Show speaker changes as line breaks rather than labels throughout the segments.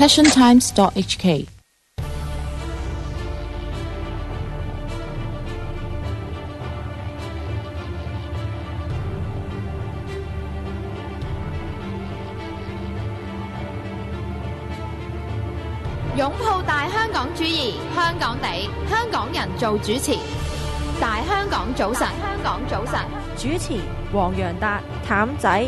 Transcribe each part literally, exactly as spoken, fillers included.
passion times dot h k。
擁抱大香港主義，香港地，香港人做主持。大香港早晨，香港早晨，
主持黃洋達、譚仔。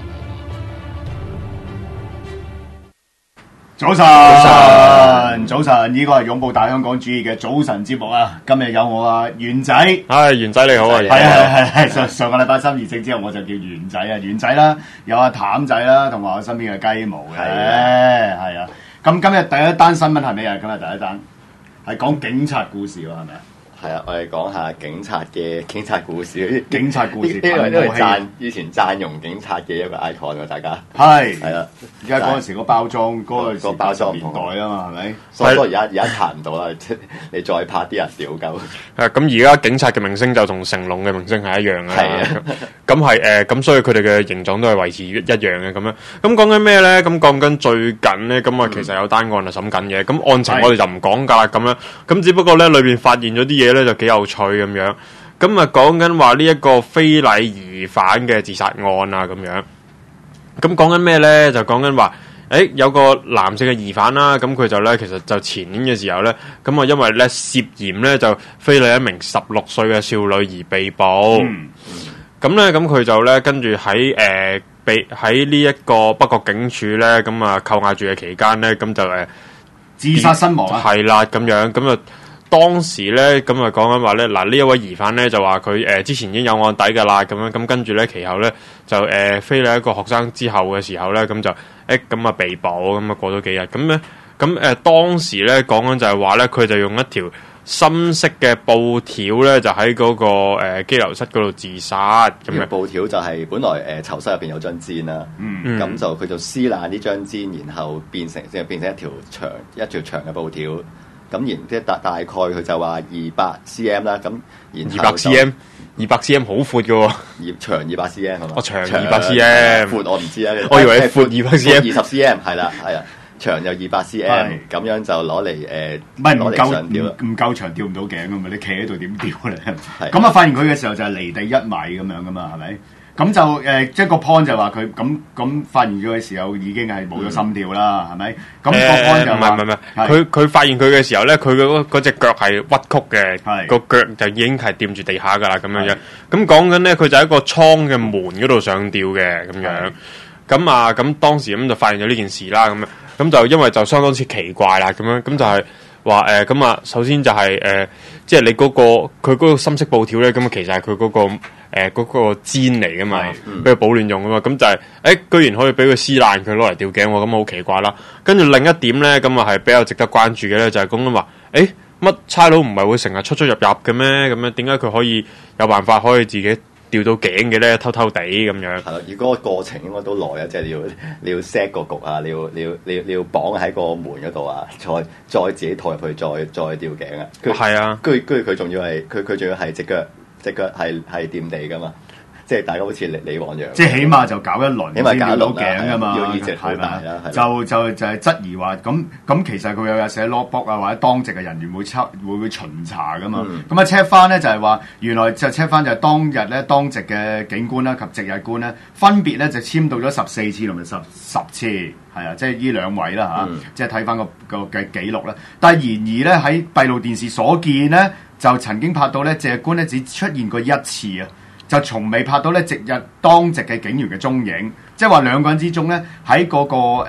早晨，早晨，早晨，呢個係擁抱大香港主義嘅早晨節目啊！今日有我啊，元仔，
唉，元仔你好啊，
係係係係上上個禮拜三二正之後，我就叫元仔啊，元仔啦，有阿譚仔啦，同埋我身邊嘅雞毛嘅，係啊。咁今日第一單新聞係咩啊？今日第一單係講警察故事喎，係咪啊？
係啊，我哋講下警察嘅警察故事。
警察故事，
呢個都係讚以前讚揚警察嘅一個 icon 喎，大家
係
係啦。
而家嗰陣時個包裝，嗰個
個包裝
年代啊嘛，係咪？
所以而家而家查唔到啦，你再拍啲人屌鳩。
誒咁而家警察嘅明星就同成龍嘅明星係一樣嘅，
係啊。
咁係誒咁，所以佢哋嘅形狀都係維持一樣嘅咁樣。咁講緊咩咧？咁講緊最近咧，咁啊其實有單案係審緊嘅。咁案情我哋就唔講㗎啦，咁樣。咁只不過咧裏邊發現咗啲嘢咧就幾有趣咁樣。咁啊講緊話呢一個非禮疑犯嘅自殺案啊咁樣。咁講緊咩咧？就講緊話。誒有個男性嘅疑犯啦，咁佢就咧其實就前年嘅時候咧，咁啊因為咧涉嫌咧就非禮一名十六歲嘅少女而被捕。咁咧咁佢就咧跟住喺誒被喺呢一個北角警署咧，咁啊扣押住嘅期間咧，咁就誒
自殺身亡啊。
係啦，咁樣咁啊當時咧咁啊講緊話咧，嗱呢一位疑犯咧就話佢誒之前已經有案底㗎啦，咁樣咁跟住咧其後咧就誒、呃、非禮一個學生之後嘅時候咧，咁就。誒咁啊被捕，咁啊過咗幾日，咁咧咁誒當時咧講緊就係話咧，佢就用一條深色嘅布條咧，就喺嗰、那個誒羈留室嗰度自殺。咁樣
布條就係本來誒、呃、囚室入邊有張氈啦，咁、嗯、就佢就撕爛呢張氈，然後變成即係變成一條長一條長嘅布條。咁然即係大大概佢就話二百 cm 啦，咁然後
二百 cm。二百 cm 好闊嘅喎，
葉長二百 cm 係嘛？
我長二百 cm，
闊我唔知啊。
我以為闊二百 cm，
二十 cm 係啦，係啊，長有二百 cm，咁樣就攞嚟誒，
唔係唔夠
唔
唔夠長吊唔到頸啊嘛！你企喺度點吊咧？咁啊，發現佢嘅時候就係離地一米咁樣噶嘛，係咪？咁就誒，即係個 point 就話佢咁咁發現咗嘅時候已經係冇咗心跳啦，係咪？咁個 point 就話
唔係唔係唔係，佢佢發現佢嘅時候咧，佢嗰嗰隻腳係屈曲嘅，個腳就已經係掂住地下噶啦，咁樣樣。咁講緊咧，佢就喺個倉嘅門嗰度上吊嘅，咁樣。咁啊，咁當時咁就發現咗呢件事啦，咁樣。咁就因為就相當之奇怪啦，咁樣。咁就係話誒，咁啊，首先就係誒，即係你嗰個佢嗰個深色布條咧，咁啊，其實係佢嗰個。誒嗰、呃那個氈嚟噶嘛，俾佢、嗯、保暖用噶嘛，咁就係、是、誒、欸，居然可以俾佢撕爛佢攞嚟吊頸喎，咁好奇怪啦。跟住另一點咧，咁啊係比較值得關注嘅咧，就係講緊話，誒乜差佬唔係會成日出出入入嘅咩？咁樣點解佢可以有辦法可以自己吊到頸嘅咧？偷偷地咁樣。係
啦，如果個過程應該都耐啊，即係你要你要 set 個局啊，你要你要你要你要綁喺個門嗰度啊，再再自己套入去，再再吊頸啊。
係啊，
跟住跟住佢仲要係佢佢仲要係隻腳。隻腳係係掂地噶嘛，即係大家好似李李旺陽，
即係起碼就搞一輪
起碼搞
到頸噶嘛，
要意志好大啦，
就就就係質疑話咁咁，其實佢有有寫 logbook 啊，或者當值嘅人員會測會會巡查噶嘛，咁啊 check 翻咧就係話原來就 check 翻就係當日咧當值嘅警官啦及值日官咧分別咧就簽到咗十四次同埋十十次，係啊，即係呢兩位啦嚇，嗯、即係睇翻個個嘅記錄啦。但係然而咧喺閉路電視所見咧。就曾經拍到咧，值日官咧只出現過一次啊，就從未拍到咧值日當值嘅警員嘅蹤影，即係話兩個人之中咧喺嗰個誒誒誒誒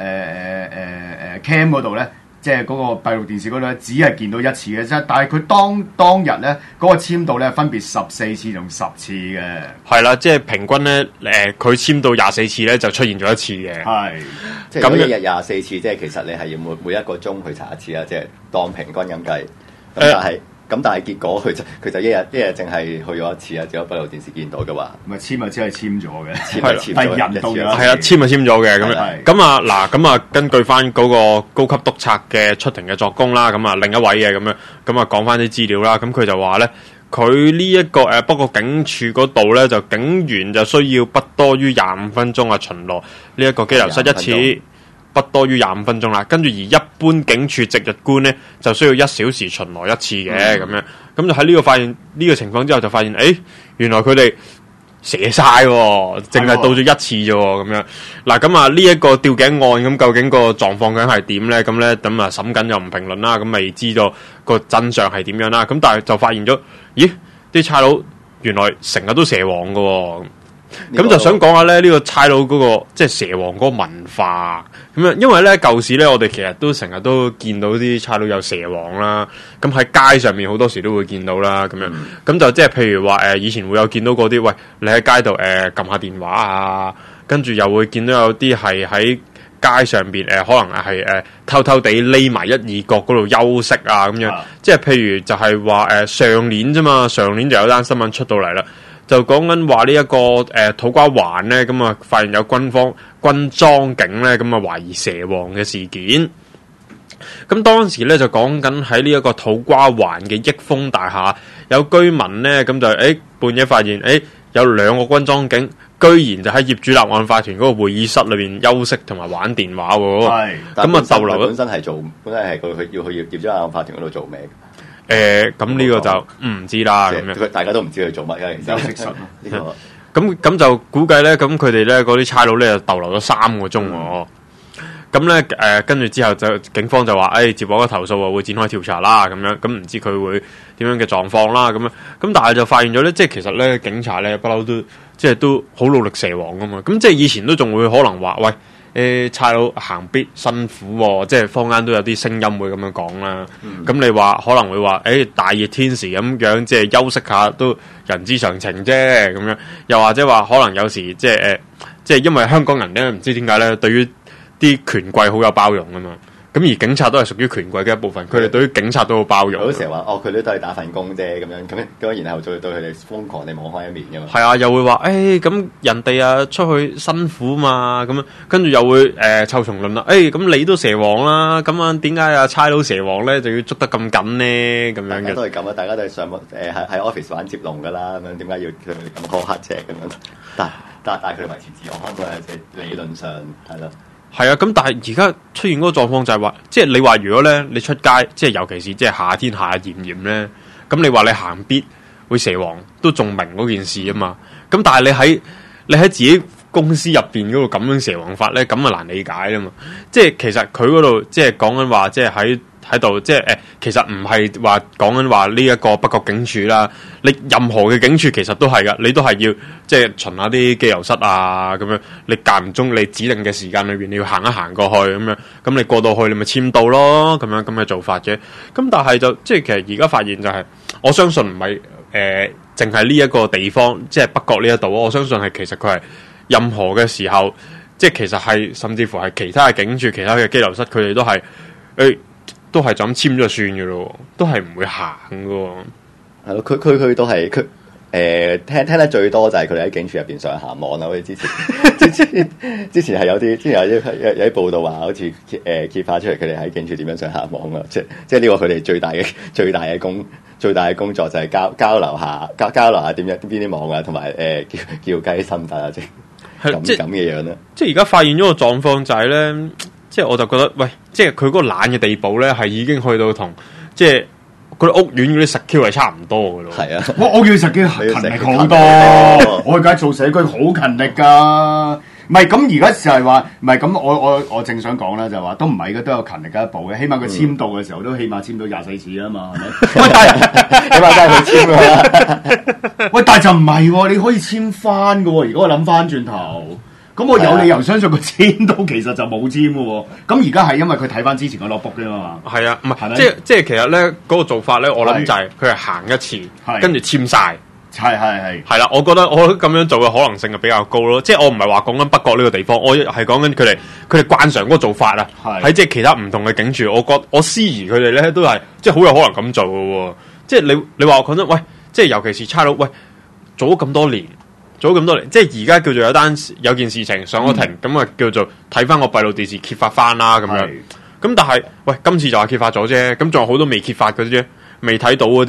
cam 嗰度咧，即係嗰個閉路電視嗰度咧，只係見到一次嘅啫。但係佢當當日咧嗰、那個簽到咧分別十四次同十次嘅，
係啦，即係平均咧誒佢簽到廿四次咧就出現咗一次嘅，
係即係咁一日廿四次，即係其實你係要每每一個鐘去查一次啦，即係當平均咁計，咁但係。呃咁但係結果佢就佢就一日一日淨係去咗一次啊！只有閉路電視見到嘅話，
咪簽咪只係簽咗嘅，
簽咪簽咗
人到咗，
係啊，簽咪簽咗嘅咁樣。咁啊嗱，咁啊根據翻嗰個高級督察嘅出庭嘅作供啦，咁啊另一位嘅咁樣，咁啊講翻啲資料啦。咁佢就話咧，佢呢一個誒，不過警署嗰度咧，就警員就需要不多於廿五分鐘啊巡邏呢一個羈留室一次。 不多於廿五分鐘啦。跟住而一般警署值日官咧就需要一小時巡邏一次嘅咁、嗯、樣。咁就喺呢個發現呢、呢個情況之後，就發現誒、欸、原來佢哋射晒，淨係到咗一次啫咁樣。嗱咁啊呢一個吊頸案咁究竟個狀況究竟係點咧？咁咧咁啊審緊又唔評論啦，咁未知道個真相係點樣啦。咁但係就發現咗，咦啲差佬原來成日都蛇王噶、哦。咁就想講下咧，呢、這個差佬嗰個即係蛇王嗰個文化咁樣，因為咧舊時咧，我哋其實都成日都見到啲差佬有蛇王啦。咁喺街上面好多時都會見到啦，咁樣咁、嗯、就即係譬如話誒、呃，以前會有見到嗰啲，喂，你喺街度誒撳下電話啊，跟住又會見到有啲係喺街上邊誒、呃，可能係誒、呃、偷偷地匿埋一二角嗰度休息啊，咁樣。啊、即係譬如就係話誒上年啫嘛，上年就有單新聞出到嚟啦。就講緊話呢一個誒、呃、土瓜灣咧，咁啊發現有軍方軍裝警咧，咁啊懷疑蛇王嘅事件。咁當時咧就講緊喺呢一個土瓜灣嘅益豐大廈，有居民咧咁就誒、欸、半夜發現誒、欸、有兩個軍裝警，居然就喺業主立案法團嗰個會議室裏邊休息同埋玩電話喎。係，咁啊逗留咗。本身係做，本身係佢佢要去業主立案法團嗰度做咩？誒、呃，咁呢個就唔知啦，咁樣大家都唔知佢做乜嘅，休息室呢個。咁咁就估計咧，咁佢哋咧嗰啲差佬咧就逗留咗三個鐘喎。咁咧誒，跟住之後就警方就話，誒、哎、接獲個投訴啊，會展開調查啦，咁樣。咁唔知佢會點樣嘅狀況啦，咁樣。咁但係就發現咗咧，即係其實咧警察咧不嬲都即係都好努力蛇王噶嘛。咁即係以前都仲會可能話，喂。誒差佬行必辛苦喎、哦，即係坊間都有啲聲音會咁樣講啦。咁、嗯、你話可能會話，誒、欸、大熱天時咁樣，即係休息下都人之常情啫。咁樣又或者話，可能有時即係誒，即係因為香港人咧，唔知點解咧，對於啲權貴好有包容啊嘛。咁而警察都係屬於權貴嘅一部分，佢哋對於警察都好包容。好成日話，哦，佢哋都係打份工啫，咁樣咁樣咁，然後再對佢哋瘋狂地網開一面噶嘛。係啊，又會話，誒、欸，咁人哋啊出去辛苦嘛，咁樣跟住又會誒臭蟲論啦，誒、欸，咁你都蛇王啦，咁啊點解啊差佬蛇王咧就要捉得咁緊呢？咁樣嘅都係咁啊，大家都係上誒喺喺 office 玩接龍噶啦，咁樣點解要佢哋咁苛刻啫？咁樣，但但但係佢哋維持治安都係即係理論上係咯。係啊，咁但係而家出現嗰個狀況就係話，即係你話如果咧你出街，即係尤其是即係夏天下炎炎咧，咁你話你行必會蛇王都仲明嗰件事啊嘛，咁但係你喺你喺自己公司入邊嗰度咁樣蛇王法咧，咁啊難理解啊嘛，即係其實佢嗰度即係講緊話，即係喺喺度，即係誒，其實唔係話講緊話呢一個北角警署啦，你任何嘅警署其實都係噶，你都係要即係巡下啲機油室啊，咁樣你間唔中你指定嘅時間裏邊你要行一行過去咁樣，咁你過到去你咪簽到咯，咁樣咁嘅做法嘅。咁但係就即係其實而家發現就係、是，我相信唔係誒，淨係呢一個地方，即係北角呢一度，我相信係其實佢係任何嘅時候，即係其實係甚至乎係其他嘅警署、其他嘅機油室，佢哋都係誒。欸都係就咁簽咗就算嘅咯，都係唔會行嘅。係咯，佢佢佢都係佢誒聽聽得最多就係佢哋喺警署入邊上下網啦。好似之前之前之前係有啲之前有啲有有啲報道話，好似誒揭發出嚟佢哋喺警署點樣上下網啊！即即係呢個佢哋最大嘅最大嘅工最大嘅工作就係交交流下交交流下點樣邊啲網啊，同埋誒叫叫雞身份啊，即係咁咁嘅樣咧。即係而家發現咗個狀況就係咧。即係我就覺得，喂，即係佢嗰個懶嘅地步咧，係已經去到同即係嗰啲屋苑嗰啲實 Q 係差唔多嘅咯。係啊，我我叫實 Q 勤力好多，我而家做社區好勤力噶。唔係咁而家就係話，唔係咁我我我正想講啦，就係話都唔係嘅，都有勤力嘅一步嘅。起碼佢簽到嘅時候、嗯、都起碼簽到廿四次啊嘛，係咪？喂，但係起碼真係佢簽啊！喂，但係就唔係喎，你可以簽翻嘅喎。如果我諗翻轉頭。咁我有理由相信佢簽到其實就冇簽嘅喎，咁而家係因為佢睇翻之前個 logbook 啫嘛。係啊，唔係即係即係其實咧嗰、嗰個做法咧，我諗就係佢係行一次，跟住簽晒。係係係。係啦，我覺得我覺得咁樣做嘅可能性係比較高咯。即係我唔係話講緊北角呢個地方，我係講緊佢哋佢哋慣常嗰個做法啊。喺即係其他唔同嘅警署，我覺我思疑佢哋咧都係即係好有可能咁做嘅喎。即係你你話我講真，喂，即係尤其是差佬，喂，做咗咁多年。做咗咁多年，即係而家叫做有單有件事情上咗庭，咁啊、嗯、叫做睇翻個閉路電視揭發翻啦咁樣。咁但係，喂，今次就係揭發咗啫，咁仲有好多未揭發嗰啲啫，未睇到嗰啲咧。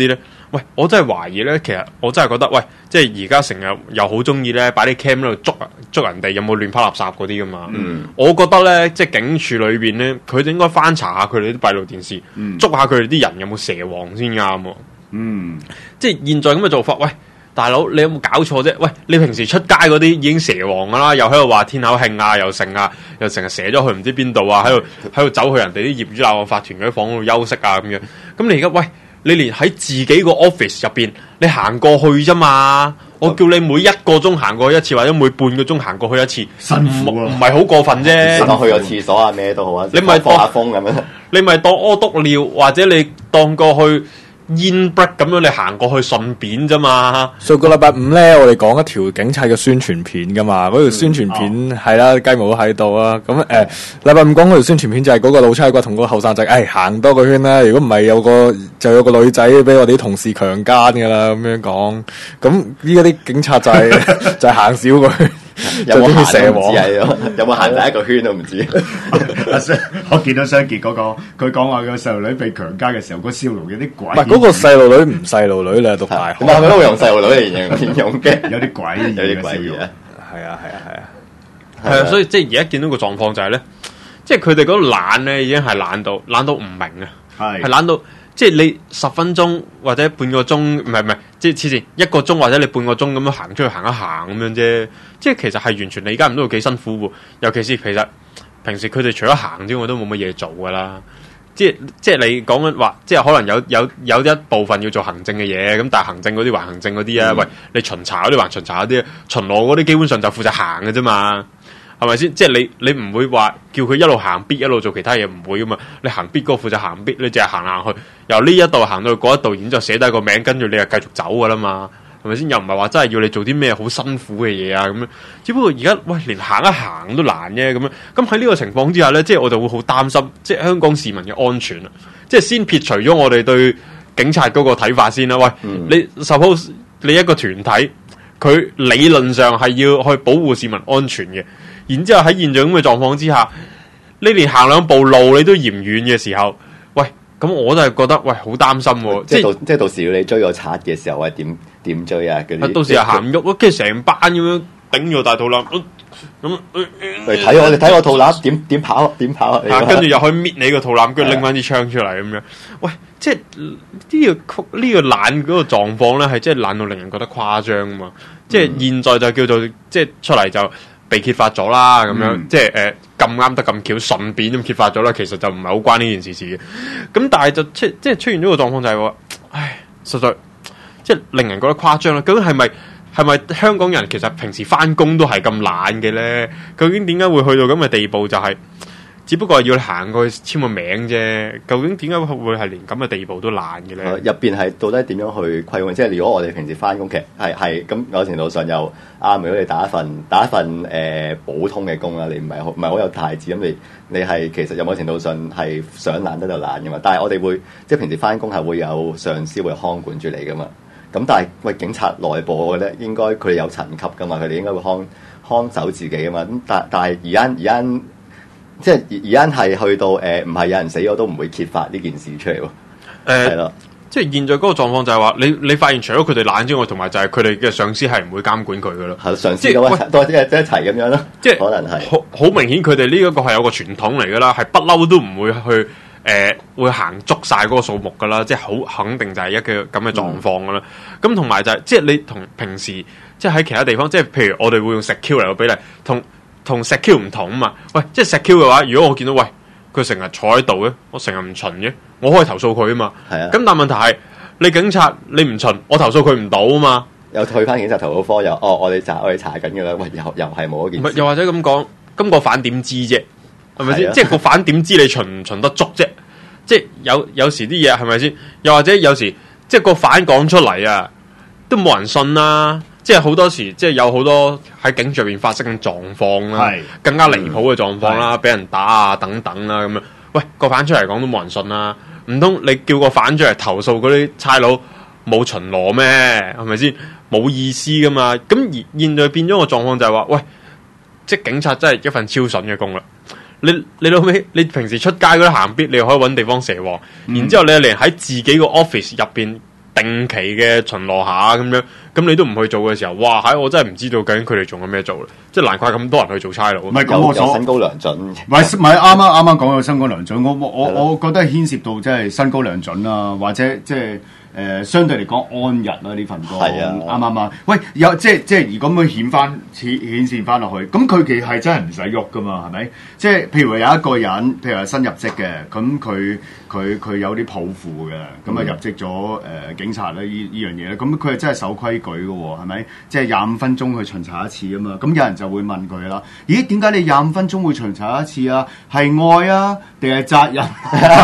喂，我真係懷疑咧，其實我真係覺得，喂，即係而家成日又好中意咧，擺啲 cam 喺度捉捉人哋有冇亂拋垃圾嗰啲噶嘛。嗯，我覺得咧，即係警署裏邊咧，佢哋應該翻查下佢哋啲閉路電視，嗯、捉下佢哋啲人有冇蛇王先啱。嗯，即係現在咁嘅做法，喂。大佬，你有冇搞錯啫？喂，你平時出街嗰啲已經蛇王噶啦，又喺度話天口慶啊，又成啊，又成日蛇咗去唔知邊度啊，喺度喺度走去人哋啲業主立案法團嗰啲房度休息啊咁樣。咁你而家喂，你連喺自己個 office 入邊，你行過去啫嘛？我叫你每一個鐘行過去一次，或者每半個鐘行過去一次，
辛苦啊，
唔係好過分啫。
當去個廁所啊，咩都好啊，
你咪
放下風咁樣，
你咪當屙督尿，或者你當過去。煙 break 咁樣你行過去順便啫嘛。
上個禮拜五咧，我哋講一條警察嘅宣傳片噶嘛，嗰條宣傳片係啦，雞毛都喺度啊。咁誒，禮拜五講嗰條宣傳片就係嗰個老差骨同嗰個後生仔，誒行多個圈啦。如果唔係有個就有個女仔俾我哋啲同事強姦噶啦，咁樣講。咁依家啲警察就係就係行少個圈。
有冇行蛇王？有冇行第一個圈都唔知。
阿雙，我見到雙傑嗰個，佢講話個細路女被強姦嘅時候，個笑容有啲鬼。
唔係嗰個細路女唔細路女，你係讀大學。
咁係咪都會用細路女嚟形容嘅？
有啲鬼，
有啲鬼嘅。
係啊，係啊，係啊，
係啊。所以即係而家見到個狀況就係咧，即係佢哋嗰個懶咧，已經係懶到懶到唔明啊，係係懶到。即係你十分鐘或者半個鐘，唔係唔係，即係黐線一個鐘或者你半個鐘咁樣行出去行一行咁樣啫。即係其實係完全理解唔到幾辛苦喎。尤其是其實平時佢哋除咗行之外都冇乜嘢做噶啦。即係即係你講緊話，即係可能有有有一部分要做行政嘅嘢，咁但係行政嗰啲還行政嗰啲啊。嗯、喂，你巡查嗰啲還巡查嗰啲，巡邏嗰啲基本上就負責行嘅啫嘛。係咪先？即係你你唔會話叫佢一路行必一路做其他嘢，唔會噶嘛。你行必嗰個負責行必，你淨係行行去，由呢一度行到去嗰一度，然之後寫低個名，跟住你就繼續走噶啦嘛。係咪先？又唔係話真係要你做啲咩好辛苦嘅嘢啊咁樣。只不過而家喂，連行一行都難啫咁樣。咁喺呢個情況之下咧，即係我就會好擔心，即係香港市民嘅安全啊。即係先撇除咗我哋對警察嗰個睇法先啦。喂，嗯、你 suppose 你一個團體，佢理論上係要去保護市民安全嘅。然之後喺現在咁嘅狀況之下，你連行兩步路你都嫌遠嘅時候，喂，咁我都係覺得喂好擔心喎。
即係到即係到時要你追個賊嘅時候，喂點點追啊？
到時又行唔喐，跟住成班咁樣頂住大肚腩，咁
嚟睇我哋睇我肚腩點點跑點跑啊！
跟住又可以搣你個肚腩，跟住拎翻支槍出嚟咁樣。喂，即係呢個呢個懶嗰個狀況咧，係真係懶到令人覺得誇張啊嘛！即係現在就叫做即係出嚟就。被揭發咗啦，咁樣、嗯、即係誒咁啱得咁巧，順便咁揭發咗啦。其實就唔係好關呢件事事嘅。咁但係就出即係出現咗個狀況就係、是、話，唉，實在即係令人覺得誇張啦。究竟係咪係咪香港人其實平時翻工都係咁懶嘅咧？究竟點解會去到咁嘅地步？就係、是、只不過係要你行過去簽個名啫。究竟點解會係連咁嘅地步都懶嘅咧？
入邊係到底點樣去規管？即係如果我哋平時翻工，其實係係咁某程度上又。啱，如果你打一份打一份誒、呃、普通嘅工啦，你唔係好唔係好有大志咁，你你係其實有某程度上係想懶得就懶噶嘛。但係我哋會即係平時翻工係會有上司會看管住你噶嘛。咁但係喂警察內部我覺得應該佢哋有層級噶嘛，佢哋應該會看看守自己噶嘛。咁但但係而家而家即係而家係去到誒唔係有人死咗都唔會揭發呢件事出嚟喎。誒係咯。
即係現在嗰個狀況就係話，你你發現除咗佢哋懶之外，同埋就係佢哋嘅上司係唔會監管佢嘅咯。係
上司都一齊，都一一齊咁樣咯。即係可能係
好好明顯，佢哋呢一個係有個傳統嚟噶啦，係不嬲都唔會去誒、呃、會行足晒嗰個數目噶啦。即係好肯定就係一個咁嘅狀況噶啦。咁同埋就係、是、即係你同平時即係喺其他地方，即係譬如我哋會用石 Q 嚟個比例，同同石 Q 唔同啊嘛。喂，即係石 Q 嘅話，如果我見到喂佢成日坐喺度嘅，我成日唔巡嘅。我可以投訴佢啊嘛，係啊。咁但係問題係，你警察你唔巡，我投訴佢唔到啊嘛。
又退翻警察投訴科又，哦，我哋查我哋查緊嘅啦。喂，又又係冇一件事。
唔係，又或者咁講，咁個犯點知啫？係咪先？即係個犯點知你巡唔巡得足啫？即係有有時啲嘢係咪先？又或者有時即係個犯講出嚟啊，都冇人信啦。即係好多時，即係有好多喺警署入邊發生嘅狀況啦，更加離譜嘅狀況啦，俾人打啊等等啦咁樣。喂，個犯出嚟講都冇人信啦。唔通你叫個犯出嚟投訴嗰啲差佬冇巡邏咩？係咪先？冇意思噶嘛？咁而現在變咗個狀況就係話，喂，即係警察真係一份超筍嘅工啦。你你老尾，你平時出街嗰啲行必，你又可以搵地方蛇王，嗯、然之後你連喺自己個 office 入邊定期嘅巡邏下咁樣，咁你都唔去做嘅時候，哇！喺我真係唔知道究竟佢哋仲有咩做啦，即係難怪咁多人去做差佬。
唔係咁我
所身高良準，
唔係唔係啱啱啱啱講到身高良準，我我我我覺得係牽涉到即係身高良準啊，或者即係。誒、呃、相對嚟講安逸啦呢份工，啱啱啊？喂，有即係即係如果咁樣顯翻顯顯現翻落去，咁佢其實係真係唔使喐噶嘛，係咪？即係譬如話有一個人，譬如話新入職嘅，咁佢佢佢有啲抱負嘅，咁啊入職咗誒、呃、警察咧呢呢樣嘢咧，咁佢係真係守規矩嘅喎，係咪？即係廿五分鐘去巡查一次啊嘛，咁有人就會問佢啦，咦？點解你廿五分鐘會巡查一次啊？係愛啊，定係責任？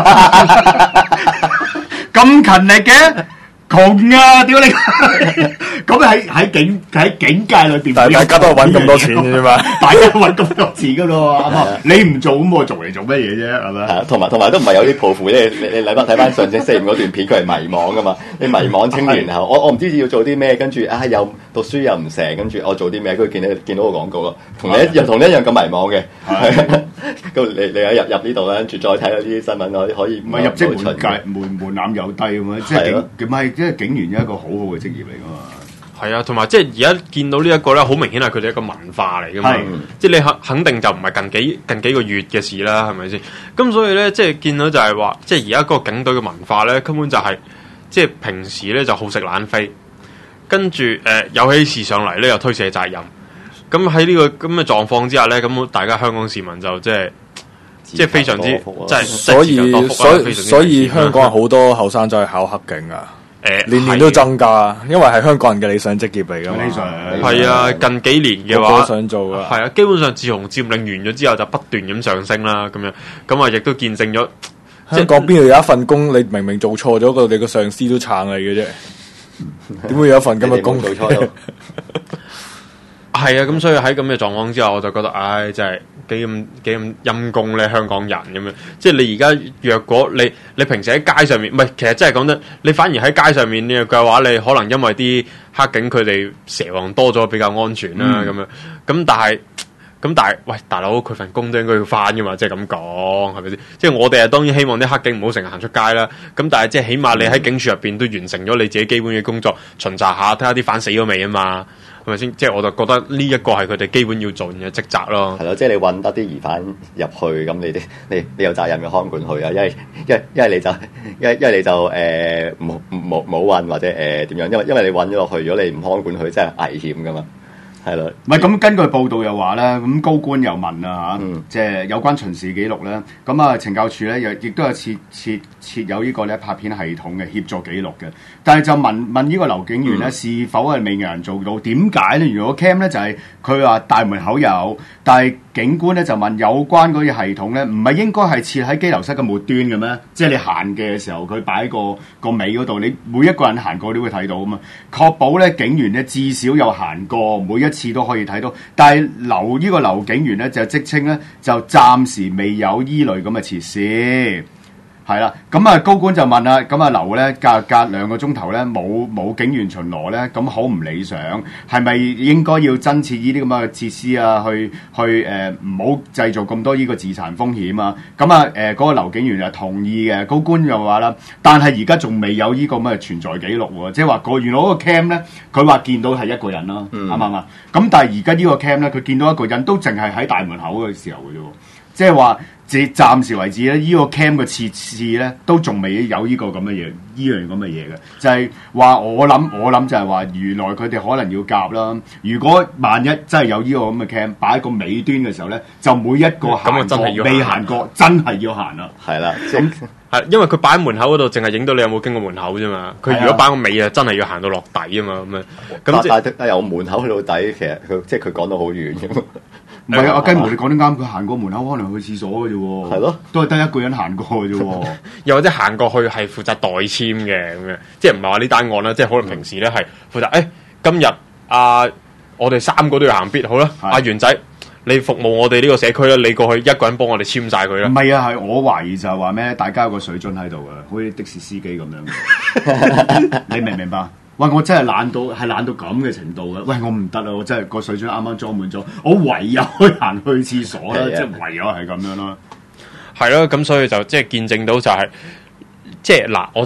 咁勤力嘅，窮啊！屌你！咁喺喺警喺警界裏邊，
大家都係揾咁多錢嘅啫嘛，
大家揾咁多錢噶咯，啱嘛？你唔做咁我做嚟做乜嘢啫？係咪？
係啊，同埋同埋都唔係有啲抱負，你你你睇翻睇翻上次四五嗰段片，佢係迷茫噶嘛？你迷茫青年後，我我唔知要做啲咩，跟住啊又讀書又唔成，跟住我做啲咩？跟住見到見到個廣告咯，同你一樣同你一樣咁迷茫嘅。咁你你入入呢度咧，跟住再睇嗰啲新聞，可以可以
唔係入職門界門門檻又低咁樣，即係警唔係即係警員一個好好嘅職業嚟噶嘛。
係啊，同埋即係而家見到呢一個咧，好明顯係佢哋一個文化嚟噶嘛。即係你肯肯定就唔係近幾近幾個月嘅事啦，係咪先？咁所以咧，即係見到就係話，即係而家嗰個警隊嘅文化咧，根本就係、是、即係平時咧就好食懶飛，跟住誒、呃、有起事上嚟咧又推卸責任。咁喺呢個咁嘅狀況之下咧，咁大家香港市民就即係即係非常之即係，
所以所以所以香港好多後生仔去考黑警啊！誒，年年都增加，因為係香港人嘅理想職業嚟㗎嘛。理想
係啊，近幾年嘅話，
都想做啊。
係啊，基本上自從佔領完咗之後，就不斷咁上升啦。咁樣咁啊，亦都見證咗
香港邊度有一份工，你明明做錯咗，個你個上司都撐你嘅啫。點會有一份咁嘅工做錯咗？
係啊，咁所以喺咁嘅狀況之下，我就覺得，唉，真係幾咁幾咁陰公咧，香港人咁樣。即係你而家若果你你平時喺街上面，唔係，其實真係講得，你反而喺街上面呢嘅話，你可能因為啲黑警佢哋蛇王多咗，比較安全啦咁、嗯、樣。咁但係，咁但係，喂，大佬佢份工都應該要翻噶嘛，即係咁講，係咪先？即係我哋啊，當然希望啲黑警唔好成日行出街啦。咁但係即係起碼你喺警署入邊都完成咗你自己基本嘅工作，巡查下睇下啲犯死咗未啊嘛。係咪先？即係我就覺得呢一個係佢哋基本要做嘅職責咯。
係咯，即係你揾得啲疑犯入去，咁你啲你你有責任嘅看管佢啊。因為因為因為你就因為因為你就誒冇冇冇揾或者誒點樣？因為因為你揾咗落去，如果你唔看管佢，真係危險噶嘛。係咯，
唔係咁根據報道又話咧，咁高官又問啊嚇，
嗯、
即係有關巡視記錄咧，咁啊懲教署咧又亦都有設設設有呢個咧拍片系統嘅協助記錄嘅，但係就問問呢個劉警員咧、嗯、是否係未有人做到？點解咧？如果 cam 咧就係佢話大門口有，但係警官咧就問有關嗰啲系統咧，唔係應該係設喺羈留室嘅末端嘅咩？即係你行嘅時候，佢擺喺個個尾嗰度，你每一個人行過都會睇到啊嘛。確保咧警員咧至少有行過每一次都可以睇到，但係劉呢個劉警員咧就職稱咧就暫時未有依類咁嘅設施，係啦。咁啊高官就問啦，咁啊劉咧隔隔兩個鐘頭咧冇冇警員巡邏咧，咁好唔理想，係咪應該要增設呢啲咁嘅設施啊？去去誒唔好製造咁多呢個自殘風險啊？咁啊誒嗰個劉警員就同意嘅，高官又話啦，但係而家仲未有呢個咁嘅存在記錄喎，即係話個原來嗰個 cam 咧，佢話見到係一個人啦，啱唔啱啊？咁但係而家呢個 cam 咧，佢見到一個人都淨係喺大門口嘅時候嘅啫，即係話。至暫時為止咧，呢、這個 cam 嘅設施咧都仲未有呢個咁嘅嘢，呢樣咁嘅嘢嘅，就係、是、話我諗我諗就係話，原來佢哋可能要夾啦。如果萬一真係有呢個咁嘅 cam 擺喺個尾端嘅時候咧，就每一個行過未行過，真係要行啦。
係啦，
咁係因為佢擺喺門口嗰度，淨係影到你有冇經過門口啫嘛。佢如果擺個尾啊，真係要行到落底啊嘛。咁啊，咁
但係由門口去到底，其實佢即係佢講到好遠嘅。
唔係啊，阿雞毛你講得啱，佢行過門口可能去廁所嘅啫喎。係咯，都係得一個人行過嘅啫喎。又
或者行過去係負責代簽嘅咁樣，即係唔係話呢單案啦，即係可能平時咧係負責。誒、欸，今日啊，我哋三個都要行必好啦。阿元仔，你服務我哋呢個社區咧，你過去一個人幫我哋簽晒佢啦。
唔係啊，係我懷疑就係話咩？大家有個水樽喺度嘅，好似的士司機咁樣。你明唔明白？喂，我真係懶到係懶到咁嘅程度嘅。喂，我唔得啦，我真係個水樽啱啱裝滿咗，我唯有去行去廁所啦，即係唯有係咁樣啦。
係咯，咁所以就即係見證到就係、是，即係嗱，我就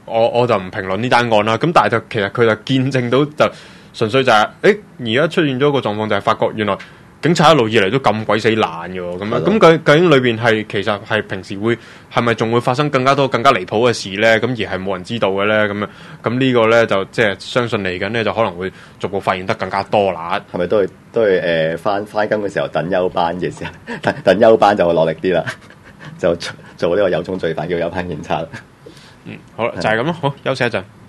我我就唔評論呢單案啦。咁但係就其實佢就見證到就純粹就係、是，誒而家出現咗一個狀況就係發覺原來警察一路以嚟都咁鬼死懶嘅喎，咁樣咁究究竟裏邊係其實係平時會係咪仲會發生更加多更加離譜嘅事咧？咁而係冇人知道嘅咧？咁樣咁呢個咧就即係相信嚟緊咧就可能會逐步發現得更加多啦。
係咪都係都係誒翻翻工嘅時候等休班嘅時候，等等休班就會落力啲啦，就做呢個有種罪犯叫有班警察。
嗯，好啦，就係咁咯，好休息一陣。